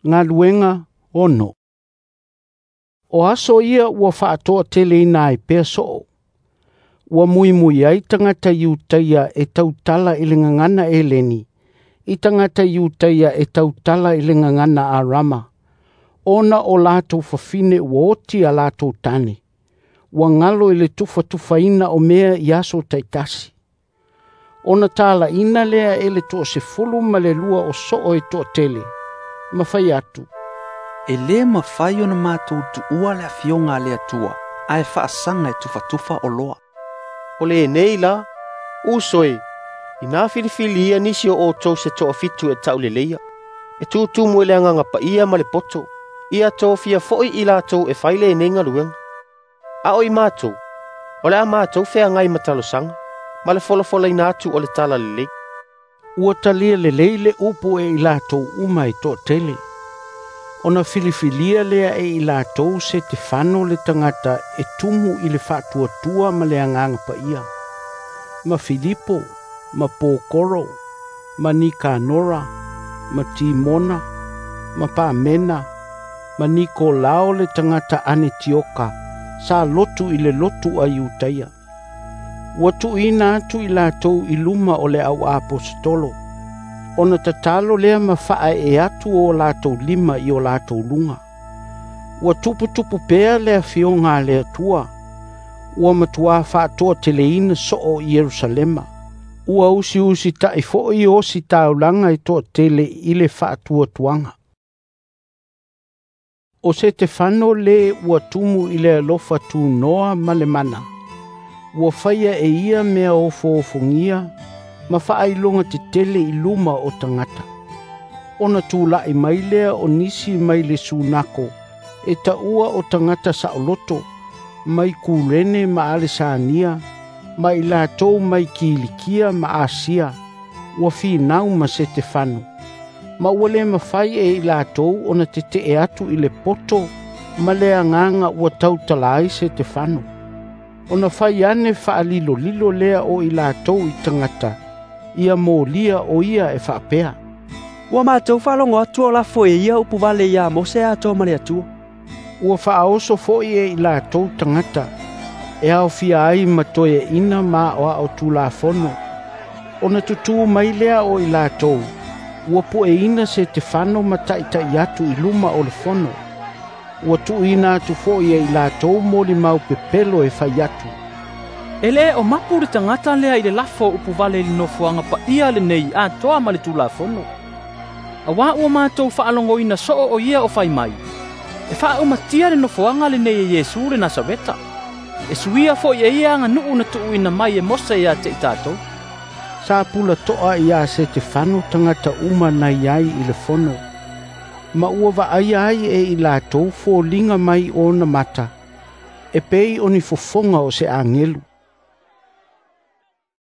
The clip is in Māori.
ngā luenga ono. O aso ia ua whaatoa tele ina e pea soo. Ua mui ai tangata iutaia e tautala i le ngangana e leni. I tangata iutaia e tautala i le ngangana a rama. Ona o lātou whawhine ua oti a lātou tane. Ua ngalo i le tufa ina o mea i aso taitasi. Ona tala ina lea e le toa se fulu ma le lua o soo e toa tele. Mawhai atu. E le mawhai ona mātou tu ua le fionga le atua. Ai whaasanga e tufa o loa. O le nei la, usoi. I nā whiriwhilia nisi o tau se toa fitu e tau le leia. E tūtū mue le anganga pa ia ma le poto. Ia tō fia foi i lātou e whaile e nenga luenga. A oi mātou. O le a mātou whea ngai matalo sanga. Ma le fola i nātu o le tala le lei. Ua talia le leile upo e i lātou uma e tō tele. Ona whiliwhilia lea e i lātou se te whano le tangata e tumu i le whātua ma le anganga pa ia. Ma Filipo, ma Pōkoro, ma Nikanora, ma Timona, ma Pāmena, ma Nikolao le tangata Anetioka, sa lotu i le lotu a Iutaia. Ua tuina atu i lātou i luma o le au apostolo. Ona tatalo lea mawha e atu o lātou lima i o lātou lunga. Ua tupu pea lea fionga lea tua. Ua matua whaatoa teleina soo i Yerusalema. Ua usi tai fo i osi taulanga i toa tele i le whaatua tuanga. O se te whano le ua tumu i le alofa tu noa malemana. Ua whaia e ia mea o fōfongia, ma whaailonga te tele i luma o tangata. Ona tūla i mailea o nisi mai le sunako, e taua o tangata sa oloto, mai Kurene ma Alesania, mai lātou mai Kilikia ma Asia, ua whinau ma se te whano. Ma ua le mawhai e i lātou ona te e atu i le poto, ma le anganga ua tautalai se te whano. Ona whai ane whaalilo lea o i lātou i tangata, ia mōlia o ia e whaapea. Ua mātou whalongo atua la fo e ia upu wale ia mose atua mare atua. Ua whaaoso fo e i lātou tangata, e au fia ai matoe ina ma o au tūla fono. Ona tutu mai lea o i lātou, ua po e ina se te whano mataita i atu i luma o le fono. Ua tu ina atu fo i lātou mōli mau pepelo e whai atu. Ele o mapu le tangata lea i le lafo upu wale li nofuanga pa ia le nei a toa ma le tūla fono. A wā ua mātou whaalongo ina soo o ia o whai mai. E wha umatia le nofuanga le nei e Yesu le Nasareta. E suia fo i ia anga nuu na tuu ina mai e mosa ia te i tātou. Sa pula toa ia se te whano tangata uma na iai i le fono. Ma ua wa ai e i lātou fo linga mai o na mata. E pei o ni fofonga o se angelu.